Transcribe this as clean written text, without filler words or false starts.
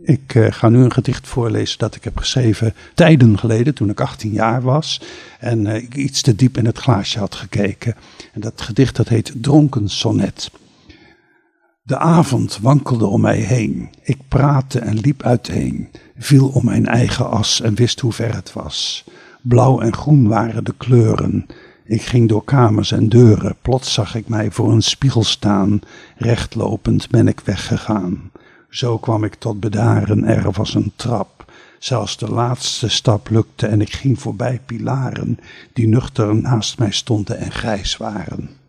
Ik ga nu een gedicht voorlezen dat ik heb geschreven tijden geleden, toen ik 18 jaar was. En ik iets te diep in het glaasje had gekeken. En dat gedicht dat heet Dronken Sonnet. De avond wankelde om mij heen. Ik praatte en liep uiteen. Viel om mijn eigen as en wist hoe ver het was. Blauw en groen waren de kleuren. Ik ging door kamers en deuren. Plots zag ik mij voor een spiegel staan. Rechtlopend ben ik weggegaan. Zo kwam ik tot bedaren, er was een trap. Zelfs de laatste stap lukte en ik ging voorbij pilaren die nuchter naast mij stonden en grijs waren.